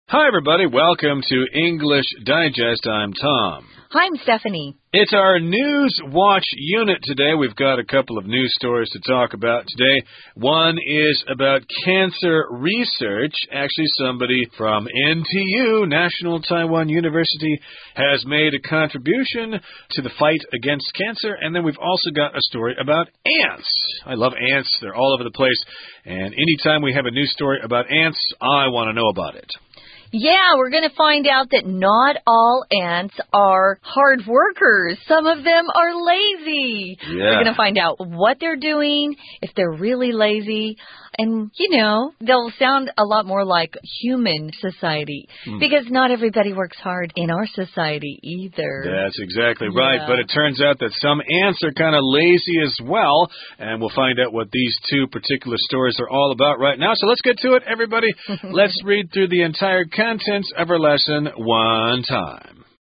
Hi, everybody. Welcome to English Digest. I'm Tom. Hi, I'm Stephanie. It's our News Watch unit today. We've got a couple of news stories to talk about today. One is about cancer research. Actually, somebody from NTU, National Taiwan University, has made a contribution to the fight against cancer. And then we've also got a story about ants. I love ants. They're all over the place. And anytime we have a news story about ants, I want to know about it. Yeah, we're going to find out that not all ants are hard workers. Some of them are lazy. Yeah. We're going to find out what they're doing, if they're really lazy. And, they'll sound a lot more like human society because not everybody works hard in our society either. That's exactly right. But it turns out that some ants are kind of lazy as well. And we'll find out what these two particular stories are all about right now. So let's get to it, everybody. Let's read through the entire contents of our lesson one time.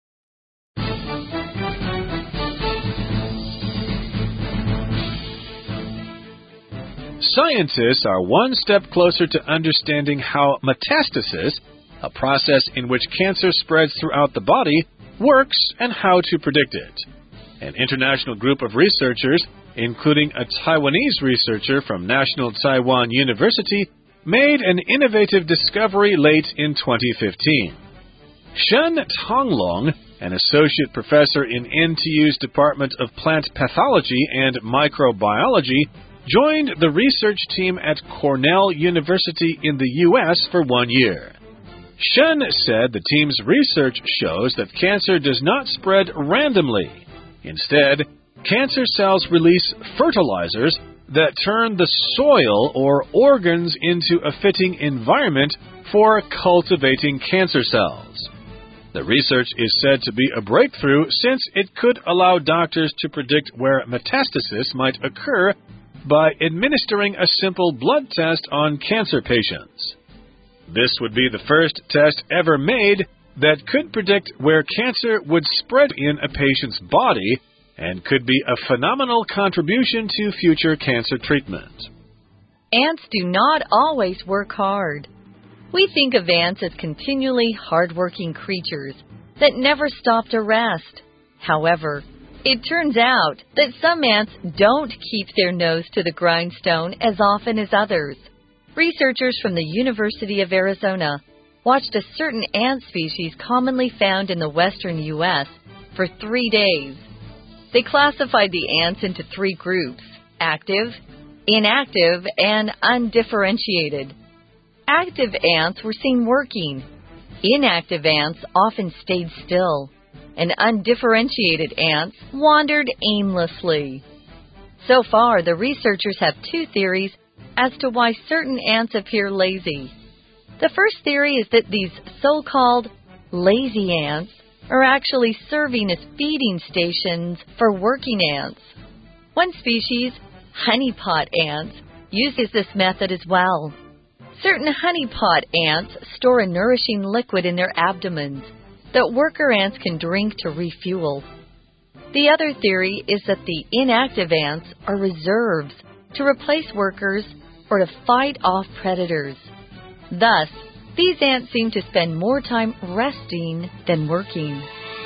Scientists are one step closer to understanding how metastasis, a process in which cancer spreads throughout the body, works and how to predict it. An international group of researchers, including a Taiwanese researcher from National Taiwan University, made an innovative discovery late in 2015. Shen Tonglong, an associate professor in NTU's Department of Plant Pathology and Microbiology, joined the research team at Cornell University in the U.S. for 1 year. Shen said the team's research shows that cancer does not spread randomly. Instead, cancer cells release fertilizers that turn the soil or organs into a fitting environment for cultivating cancer cells. The research is said to be a breakthrough since it could allow doctors to predict where metastasis might occur by administering a simple blood test on cancer patients. This would be the first test ever made that could predict where cancer would spread in a patient's body and could be a phenomenal contribution to future cancer treatment. Ants do not always work hard. We think of ants as continually hardworking creatures that never stop to rest. However, it turns out that some ants don't keep their nose to the grindstone as often as others. Researchers from the University of Arizona watched a certain ant species commonly found in the western U.S. for 3 days. They classified the ants into 3 groups: active, inactive, and undifferentiated. Active ants were seen working. Inactive ants often stayed still. And undifferentiated ants wandered aimlessly. So far, the researchers have 2 theories as to why certain ants appear lazy. The first theory is that these so-called lazy ants are actually serving as feeding stations for working ants. One species, honeypot ants, uses this method as well. Certain honeypot ants store a nourishing liquid in their abdomens that worker ants can drink to refuel. The other theory is that the inactive ants are reserves to replace workers or to fight off predators. Thus, these ants seem to spend more time resting than working.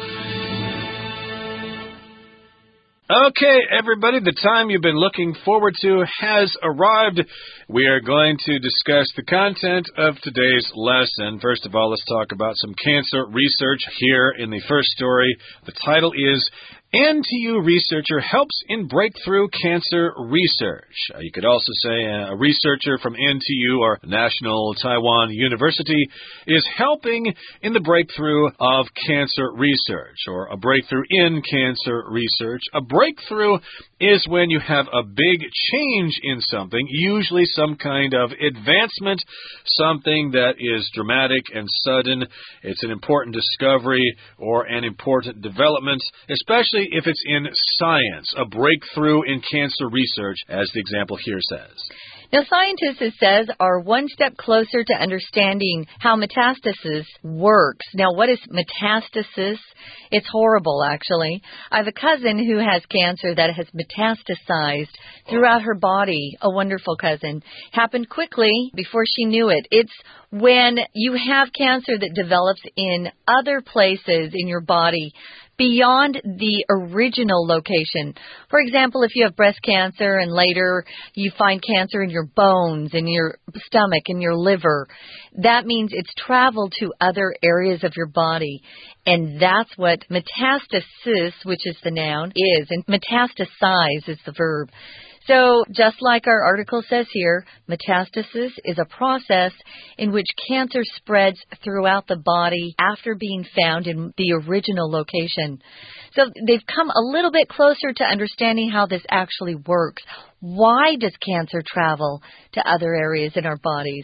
Okay, everybody, the time you've been looking forward to has arrived. We are going to discuss the content of today's lesson. First of all, let's talk about some cancer research here in the first story. The title is NTU Researcher Helps in Breakthrough Cancer Research. You could also say a researcher from NTU or National Taiwan University is helping in the breakthrough of cancer research, or a breakthrough in cancer research. A breakthrough is when you have a big change in something, usually some kind of advancement, something that is dramatic and sudden. It's an important discovery or an important development, especially if it's in science, a breakthrough in cancer research, as the example here says. Now, scientists, it says, are one step closer to understanding how metastasis works. Now, what is metastasis? It's horrible, actually. I have a cousin who has cancer that has metastasized throughout her body. A wonderful cousin. Happened quickly before she knew it. It's when you have cancer that develops in other places in your body beyond the original location. For example, if you have breast cancer and later you find cancer in your bones, in your stomach, in your liver, that means it's traveled to other areas of your body. And that's what metastasis, which is the noun, is. And metastasize is the verb. So, just like our article says here, metastasis is a process in which cancer spreads throughout the body after being found in the original location. So, they've come a little bit closer to understanding how this actually works. Why does cancer travel to other areas in our bodies?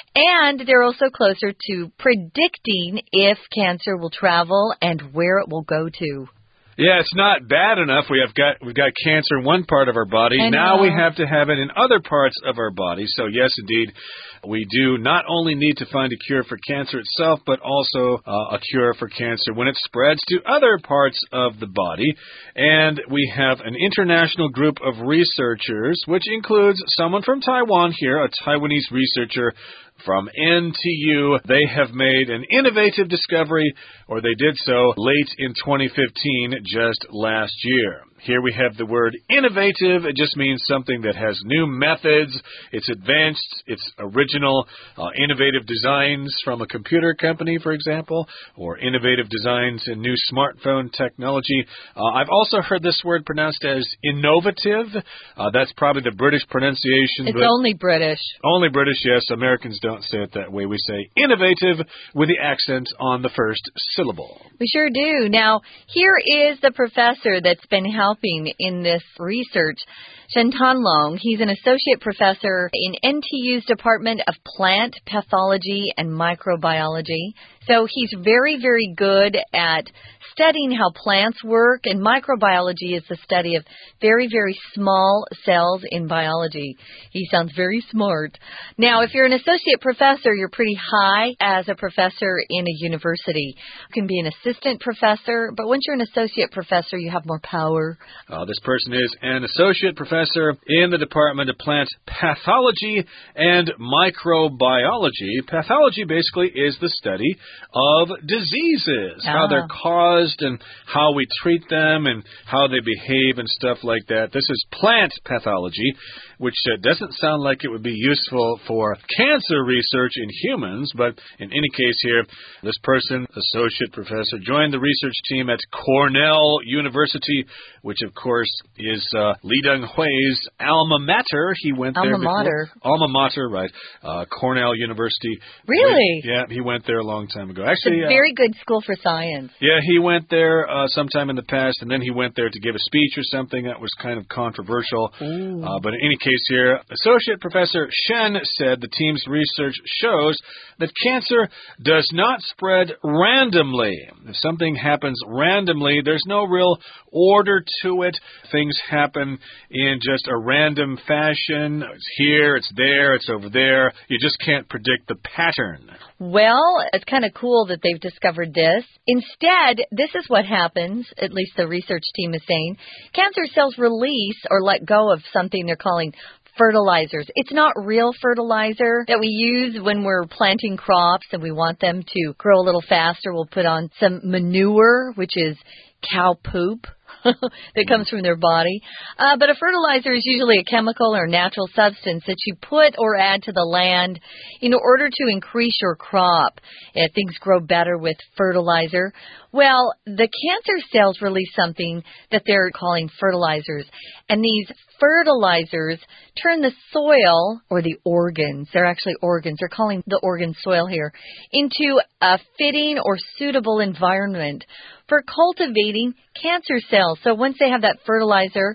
And they're also closer to predicting if cancer will travel and where it will go to. Yeah, it's not bad enough. We've got cancer in one part of our body. Now we have to have it in other parts of our body. So yes, indeed, we do not only need to find a cure for cancer itself, but also a cure for cancer when it spreads to other parts of the body. And we have an international group of researchers, which includes someone from Taiwan here, a Taiwanese researcher from NTU. They have made an innovative discovery, or they did so late in 2015, just last year. Here we have the word innovative. It just means something that has new methods. It's advanced. It's original. Innovative designs from a computer company, for example, or innovative designs in new smartphone technology. I've also heard this word pronounced as innovative. That's probably the British pronunciation. It's only British. Only British, yes. Americans don't say it that way. We say innovative with the accent on the first syllable. We sure do. Now, here is the professor that's been helping in this research, Shen Tanlong. He's an associate professor in NTU's Department of Plant Pathology and Microbiology. So he's very, very good at studying how plants work, and microbiology is the study of very, very small cells in biology. He sounds very smart. Now, if you're an associate professor, you're pretty high as a professor in a university. You can be an assistant professor, but once you're an associate professor, you have more power. This person is an associate professor in the Department of Plant Pathology and Microbiology. Pathology basically is the study of diseases, how they're caused and how we treat them and how they behave and stuff like that. This is plant pathology, which doesn't sound like it would be useful for cancer research in humans, but in any case here, this person, associate professor, joined the research team at Cornell University, which of course is Li Denghui's alma mater. He went there before. Alma mater, right. Cornell University. Really? Yeah, he went there a long time ago. Actually, it's a very good school for science. Yeah, he went there sometime in the past, and then he went there to give a speech or something that was kind of controversial. But in any case here, Associate Professor Shen said the team's research shows that cancer does not spread randomly. If something happens randomly, there's no real order to it. Things happen in just a random fashion. It's here, it's there, it's over there. You just can't predict the pattern. Well, it's kind of cool that they've discovered this. Instead, this is what happens, at least the research team is saying. Cancer cells release or let go of something they're calling fertilizers. It's not real fertilizer that we use when we're planting crops and we want them to grow a little faster. We'll put on some manure, which is cow poop that comes from their body. But a fertilizer is usually a chemical or natural substance that you put or add to the land in order to increase your crop. If things grow better with fertilizer. Well, the cancer cells release something that they're calling fertilizers. And these fertilizers turn the soil, or the organs, they're actually organs, they're calling the organ soil here, into a fitting or suitable environment for cultivating cancer cells. So once they have that fertilizer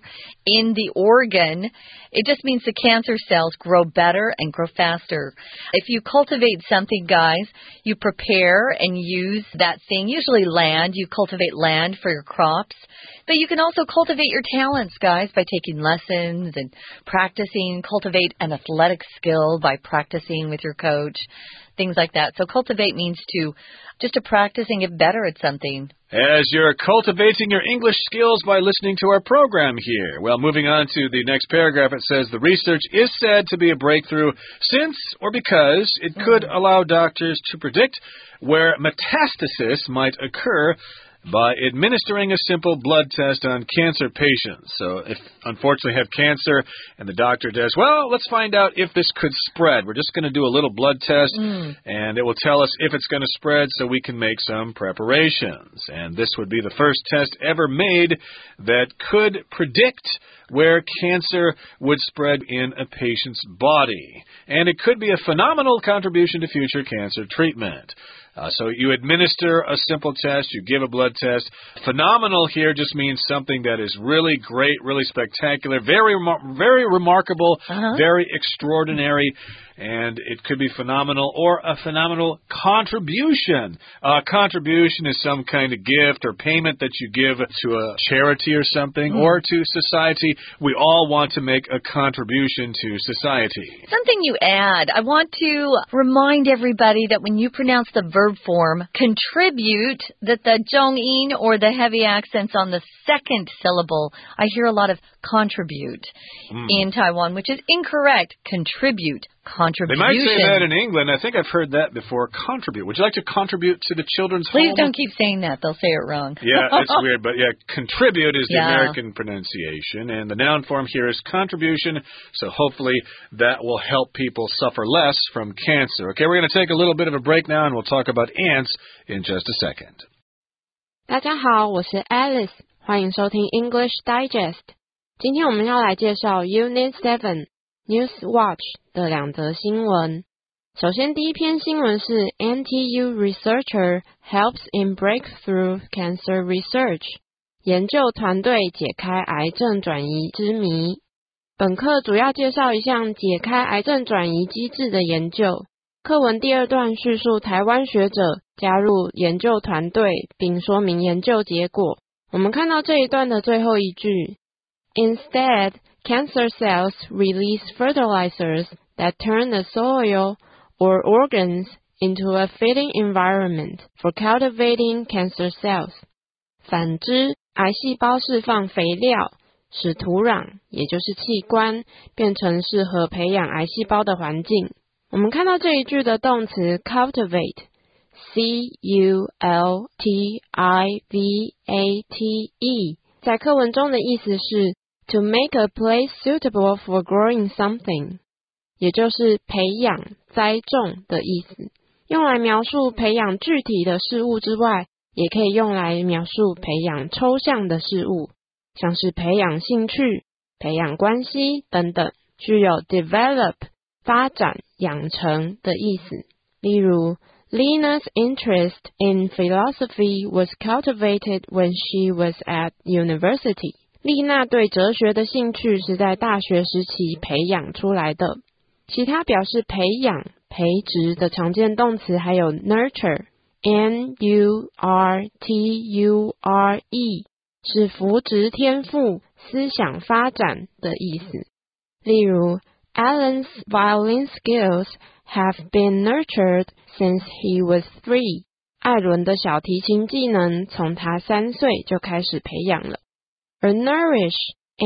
in the organ, it just means the cancer cells grow better and grow faster. If you cultivate something, guys, you prepare and use that thing, usually land. You cultivate land for your crops. But you can also cultivate your talents, guys, by taking lessons and practicing. Cultivate an athletic skill by practicing with your coach, things like that. So cultivate means just to practice and get better at something. As you're cultivating your English skills by listening to our program here. Well, moving on to the next paragraph, it says the research is said to be a breakthrough since or because it could allow doctors to predict where metastasis might occur by administering a simple blood test on cancer patients. So if, unfortunately, have cancer and the doctor does, well, let's find out if this could spread. We're just going to do a little blood test, and it will tell us if it's going to spread so we can make some preparations. And this would be the first test ever made that could predict where cancer would spread in a patient's body. And it could be a phenomenal contribution to future cancer treatment. So you administer a simple test, you give a blood test. Phenomenal here just means something that is really great, really spectacular, very remarkable, very extraordinary. And it could be phenomenal or a phenomenal contribution. A contribution is some kind of gift or payment that you give to a charity or something or to society. We all want to make a contribution to society. Something you add. I want to remind everybody that when you pronounce the verb form, contribute, that the zhongyin or the heavy accents on the second syllable, I hear a lot of contribute in Taiwan, which is incorrect. Contribute. Contribution. They might say that in England. I think I've heard that before. Contribute. Would you like to contribute to the children's home? Please don't keep saying that. They'll say it wrong. Yeah, that's weird. But yeah, contribute is the American pronunciation. And the noun form here is contribution. So hopefully that will help people suffer less from cancer. Okay, we're going to take a little bit of a break now, and we'll talk about ants in just a second. 大家好，我是 Alice， 欢迎收听 English Digest。今天我们要来介绍 Unit 7 News Watch 的2则新闻。首先第一篇新闻是 NTU Researcher Helps in Breakthrough Cancer Research 研究团队解开癌症转移之谜。本课主要介绍一项解开癌症转移机制的研究。课文第2段叙述台湾学者加入研究团队并说明研究结果。我们看到这一段的最后一句 Instead, cancer cells release fertilizers that turn the soil or organs into a fitting environment for cultivating cancer cells. 反之，癌细胞释放肥料，使土壤，也就是器官，变成适合培养癌细胞的环境。我们看到这一句的动词 cultivate, C-U-L-T-I-V-A-T-E, 在课文中的意思是To make a place suitable for growing something, 也就是培养、栽种的意思。用来描述培养具体的事物之外，也可以用来描述培养抽象的事物，像是培养兴趣、培养关系等等，具有 develop 发展、养成的意思。例如Lena's interest in philosophy was cultivated when she was at university. 丽娜对哲学的兴趣是在大学时期培养出来的。其他表示培养、培植的常见动词还有 nurture, N-U-R-T-U-R-E, 是扶植天赋、思想发展的意思。例如 Alan's violin skills have been nurtured since he was 3. 艾伦的小提琴技能从他3岁就开始培养了。而 nourish,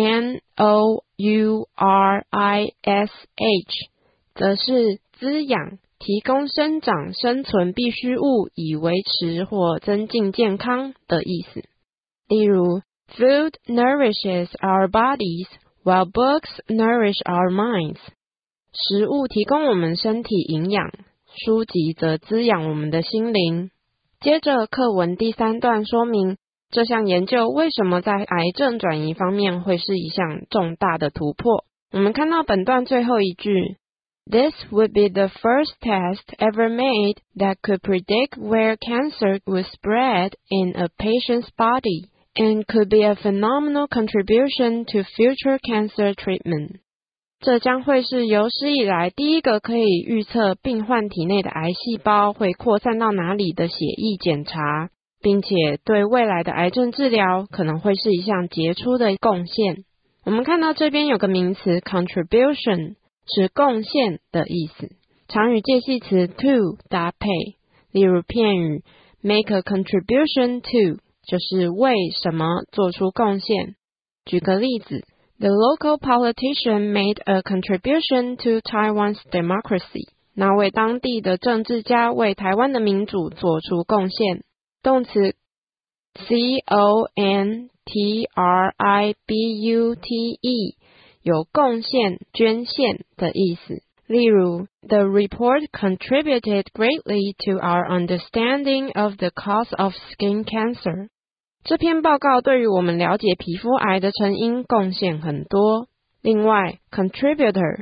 N-O-U-R-I-S-H, 则是滋养，提供生长生存必需物以维持或增进健康的意思。例如 Food nourishes our bodies, while books nourish our minds. 食物提供我们身体营养，书籍则滋养我们的心灵。接着课文第3段说明这项研究为什么在癌症转移方面会是一项重大的突破。我们看到本段最后一句 This would be the first test ever made that could predict where cancer would spread in a patient's body and could be a phenomenal contribution to future cancer treatment. 这将会是有史以来第一个可以预测病患体内的癌细胞会扩散到哪里的血液检查，并且对未来的癌症治疗可能会是一项杰出的贡献。我们看到这边有个名词 contribution 是贡献的意思，常与介系词 to 搭配，例如片语 make a contribution to 就是为什么做出贡献。举个例子，The local politician made a contribution to Taiwan's democracy. 那位当地的政治家为台湾的民主做出贡献。动词 contribute 有贡献、捐献的意思。例如 The report contributed greatly to our understanding of the cause of skin cancer. 这篇报告对于我们了解皮肤癌的成因贡献很多。另外 contributor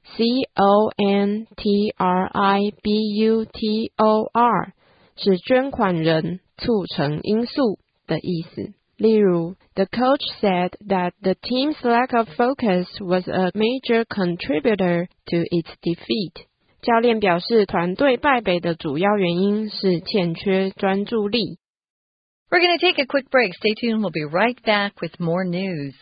contributor 是捐款人、促成因素的意思。例如 The coach said that the team's lack of focus was a major contributor to its defeat. 教练表示团队败北的主要原因是欠缺专注力。 We're going to take a quick break. Stay tuned. We'll be right back with more news.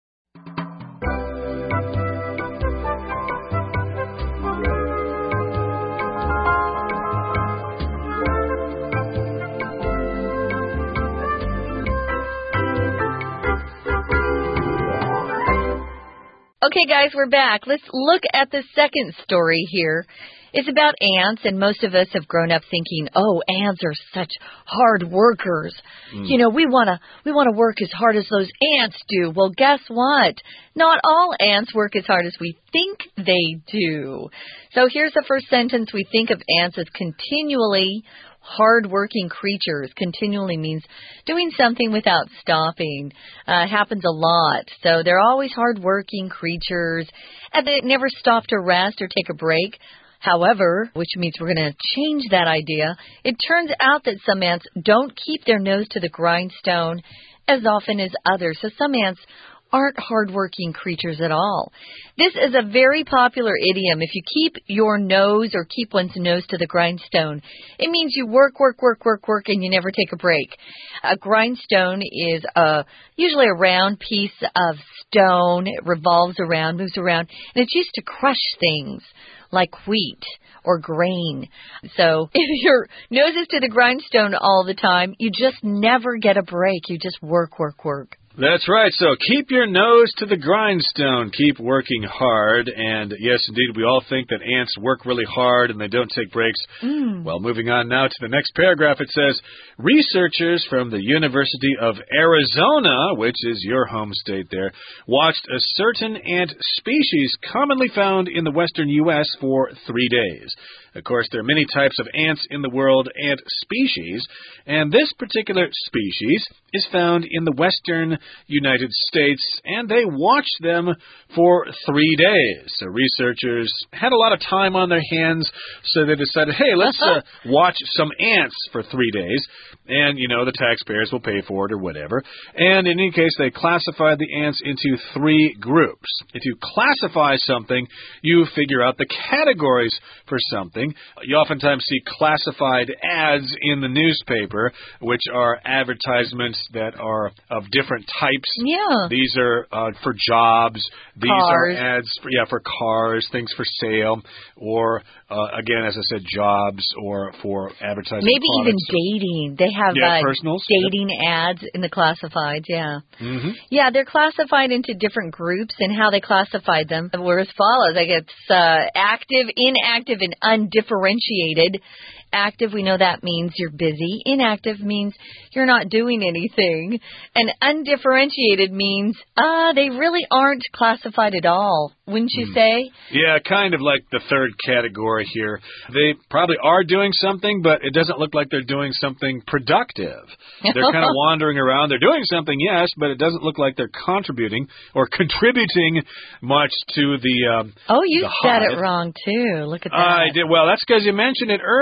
Okay, guys, we're back. Let's look at the second story here. It's about ants, and most of us have grown up thinking, oh, ants are such hard workers. You know, we want to work as hard as those ants do. Well, guess what? Not all ants work as hard as we think they do. So here's the first sentence. We think of ants as continually hard-working creatures. Continually means doing something without stopping. Happens a lot. So they're always hard-working creatures, and they never stop to rest or take a break. However, which means we're going to change that idea, it turns out that some ants don't keep their nose to the grindstone as often as others. So some ants aren't hardworking creatures at all. This is a very popular idiom. If you keep your nose or keep one's nose to the grindstone, it means you work, and you never take a break. A grindstone is usually a round piece of stone. It revolves around, moves around, and it's used to crush things like wheat or grain. So if your nose is to the grindstone all the time, you just never get a break. You just work. That's right. So keep your nose to the grindstone. Keep working hard. And yes, indeed, we all think that ants work really hard and they don't take breaks. Well, moving on now to the next paragraph, it says, researchers from the University of Arizona, which is your home state there, watched a certain ant species commonly found in the western U.S. for 3 days. Of course, there are many types of ants in the world, ant species, and this particular species is found in the western United States, and they watched them for 3 days. So researchers had a lot of time on their hands, so they decided, hey, let's watch some ants for 3 days, and, you know, the taxpayers will pay for it or whatever. And in any case, they classified the ants into 3 groups. If you classify something, you figure out the categories for something. You oftentimes see classified ads in the newspaper, which are advertisements that are of different types. Yeah. These are for jobs. These cars. are ads for cars, things for sale, or, again, as I said, jobs or for advertising Maybe products. even dating. They have personals. dating ads in the classifieds, yeah. Mm-hmm. Yeah, they're classified into different groups, and how they classified them were as follows. I guess active, inactive, and undifferentiated. Active, we know that means you're busy. Inactive means you're not doing anything. And undifferentiated means they really aren't classified at all, wouldn't you say? Yeah, kind of like the third category here. They probably are doing something, but it doesn't look like they're doing something productive. They're kind of wandering around. They're doing something, yes, but it doesn't look like they're contributing or contributing much to the Oh, you the said hive. it wrong, too. Look at that. I did. Well, that's because you mentioned it earlier. So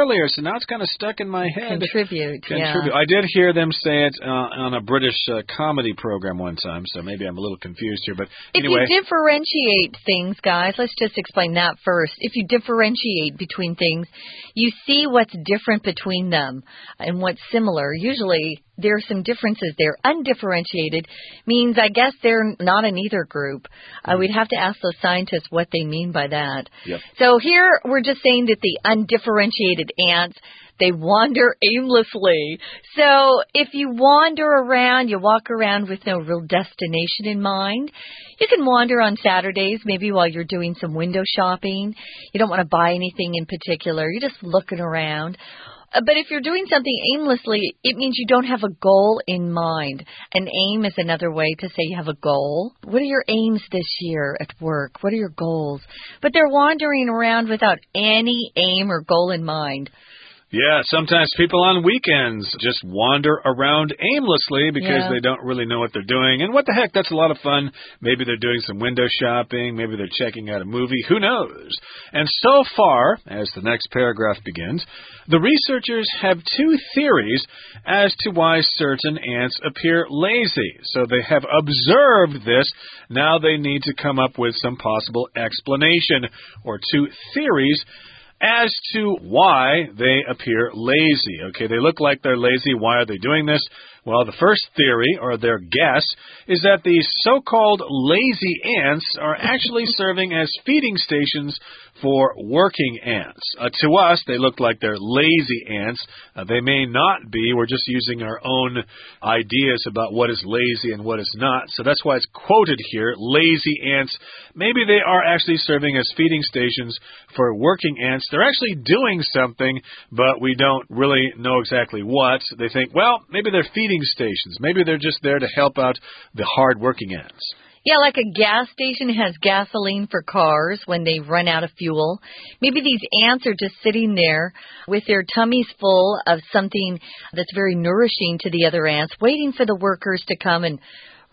and now it's kind of stuck in my head. Contribute. Yeah. I did hear them say it on a British comedy program one time, so maybe I'm a little confused here. But anyway. If you differentiate things, guys, let's just explain that first. If you differentiate between things, you see what's different between them and what's similar. Usually there are some differences there. Undifferentiated means, I guess, they're not in either group. We'd have to ask those scientists what they mean by that. Yep. So here we're just saying that the undifferentiated ants, they wander aimlessly. So if you wander around, you walk around with no real destination in mind. You can wander on Saturdays, maybe while you're doing some window shopping. You don't want to buy anything in particular. You're just looking around. But if you're doing something aimlessly, it means you don't have a goal in mind. An aim is another way to say you have a goal. What are your aims this year at work? What are your goals? But they're wandering around without any aim or goal in mind. Yeah, sometimes people on weekends just wander around aimlessly because they don't really know what they're doing. And what the heck, that's a lot of fun. Maybe they're doing some window shopping. Maybe they're checking out a movie. Who knows? And so far, as the next paragraph begins, the researchers have two theories as to why certain ants appear lazy. So they have observed this. Now they need to come up with some possible explanation or two theories as to why they appear lazy. Okay, they look like they're lazy. Why are they doing this? Well, the first theory, or their guess, is that these so-called lazy ants are actually serving as feeding stations for working ants. To us, they look like they're lazy ants. They may not be. We're just using our own ideas about what is lazy and what is not. So that's why it's quoted here, lazy ants. Maybe they are actually serving as feeding stations for working ants. They're actually doing something, but we don't really know exactly what. They think, well, maybe they're feeding stations. Maybe they're just there to help out the hard-working ants. Yeah, like a gas station has gasoline for cars when they run out of fuel. Maybe these ants are just sitting there with their tummies full of something that's very nourishing to the other ants, waiting for the workers to come and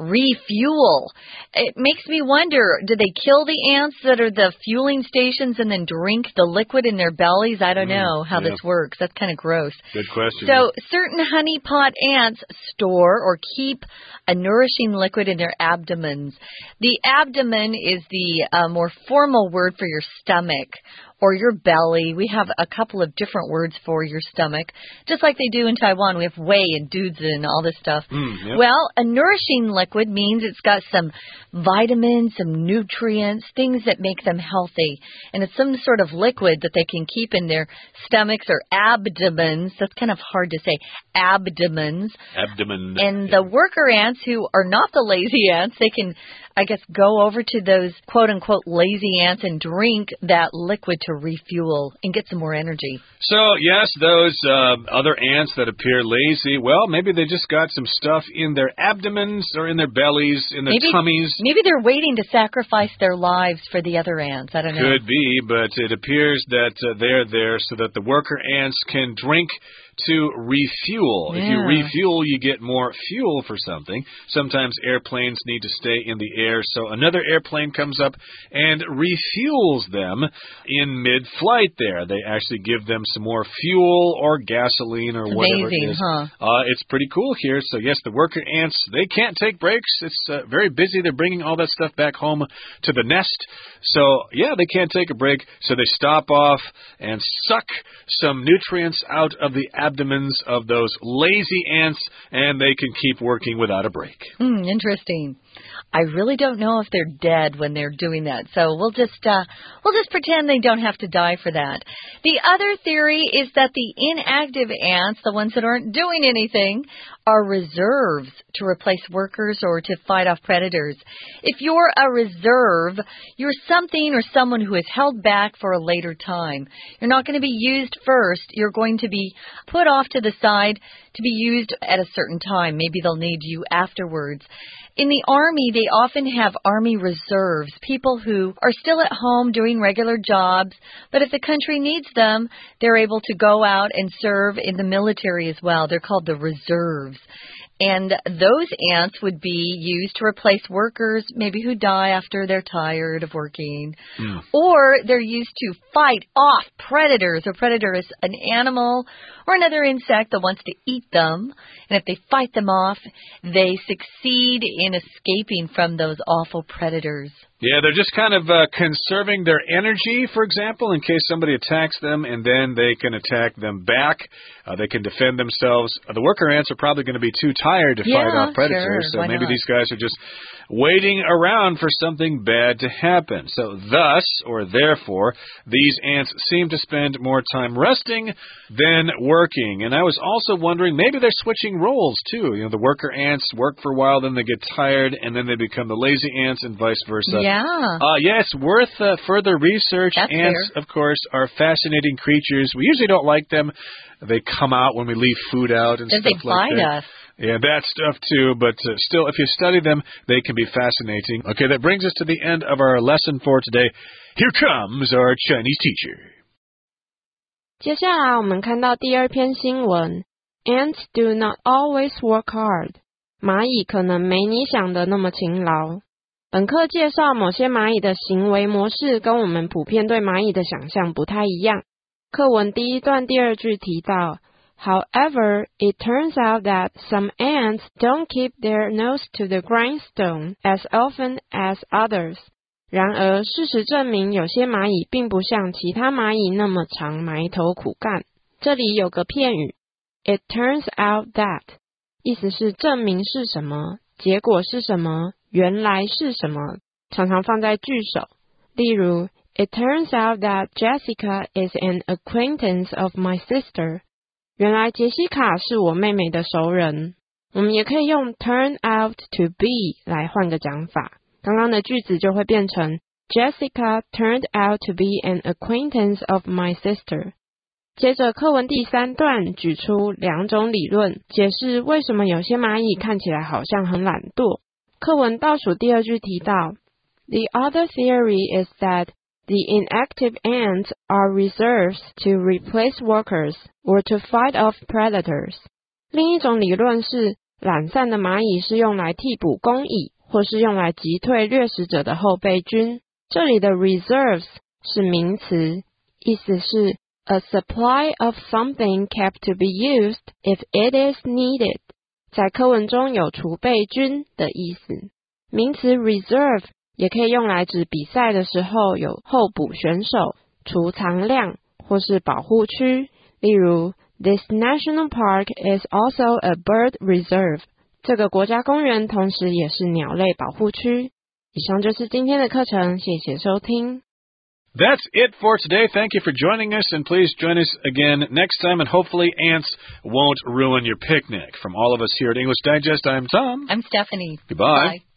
refuel. It makes me wonder, do they kill the ants that are the fueling stations and then drink the liquid in their bellies? I don't know how this works. That's kind of gross. Good question. So certain honeypot ants store or keep a nourishing liquid in their abdomens. The abdomen is the more formal word for your stomach or your belly. We have a couple of different words for your stomach, just like they do in Taiwan. We have wei and duzi and all this stuff. Well, a nourishing liquid means it's got some vitamins, some nutrients, things that make them healthy. And it's some sort of liquid that they can keep in their stomachs or abdomens. That's kind of hard to say. Abdomens. Abdomen. And the worker ants, who are not the lazy ants, they can, I guess, go over to those quote-unquote lazy ants and drink that liquid to refuel and get some more energy. So, yes, those other ants that appear lazy, well, maybe they just got some stuff in their abdomens or in their bellies, in their tummies. Maybe they're waiting to sacrifice their lives for the other ants. I don't know. Could be, but it appears that they're there so that the worker ants can drink to refuel. Yeah. If you refuel, you get more fuel for something. Sometimes airplanes need to stay in the air, so another airplane comes up and refuels them in mid-flight there. They actually give them some more fuel or gasoline or whatever it is. It's pretty cool here. So, yes, the worker ants, they can't take breaks. It's very busy. They're bringing all that stuff back home to the nest. So, yeah, they can't take a break, so they stop off and suck some nutrients out of the abdomens of those lazy ants, and they can keep working without a break. Interesting. I really don't know if they're dead when they're doing that, so we'll just pretend they don't have to die for that. The other theory is that the inactive ants, the ones that aren't doing anything, are reserves to replace workers or to fight off predators. If you're a reserve, you're something or someone who is held back for a later time. You're not going to be used first. You're going to be put off to the side to be used at a certain time. Maybe they'll need you afterwards. In the Army, they often have Army reserves, people who are still at home doing regular jobs, but if the country needs them, they're able to go out and serve in the military as well. They're called the reserves. And those ants would be used to replace workers maybe who die after they're tired of working. Or they're used to fight off predators. A predator is an animal or another insect that wants to eat them. And if they fight them off, they succeed in escaping from those awful predators. Yeah, they're just kind of conserving their energy, for example, in case somebody attacks them, and then they can attack them back. They can defend themselves. The worker ants are probably going to be too tired to fight off predators, sure. so maybe these guys are just waiting around for something bad to happen. So thus, or therefore, these ants seem to spend more time resting than working. And I was also wondering, maybe they're switching roles, too. You know, the worker ants work for a while, then they get tired, and then they become the lazy ants, and vice versa. Yeah. It's worth further research. That's ants, fair. of course, are fascinating creatures. We usually don't like them. They come out when we leave food out and stuff like that. They bite us. Yeah, that stuff too, but still, if you study them, they can be fascinating. Okay, that brings us to the end of our lesson for today. Here comes our Chinese teacher. 接下来我们看到第二篇新闻 Ants do not always work hard. 蚂蚁可能没你想的那么勤劳。本课介绍某些蚂蚁的行为模式跟我们普遍对蚂蚁的想象不太一样。课文第一段第二句提到However, it turns out that some ants don't keep their nose to the grindstone as often as others. 然而，事实证明，有些蚂蚁并不像其他蚂蚁那么常埋头苦干。这里有个片语 ，it turns out that， 意思是证明是什么，结果是什么，原来是什么，常常放在句首。例如 ，It turns out that Jessica is an acquaintance of my sister。原来杰西卡是我妹妹的熟人。我们也可以用 turn out to be 来换个讲法。刚刚的句子就会变成 Jessica turned out to be an acquaintance of my sister。接着课文第三段举出两种理论，解释为什么有些蚂蚁看起来好像很懒惰。课文倒数第二句提到 The other theory is that the inactive ants are reserves to replace workers or to fight off predators. 另一种理论是，懒散的蚂蚁是用来替补工蚁，或是用来击退掠食者的后备军。这里的 reserves 是名词，意思是 a supply of something kept to be used if it is needed. 在课文中有储备军的意思。名词 reserve也可以用来指比赛的时候有候补选手、储藏量或是保护区。例如 This national park is also a bird reserve. 这个国家公园同时也是鸟类保护区。以上就是今天的课程，谢谢收听。 That's it for today. Thank you for joining us, and please join us again next time, and hopefully ants won't ruin your picnic. From all of us here at English Digest, I'm Tom. I'm Stephanie. Goodbye. Bye.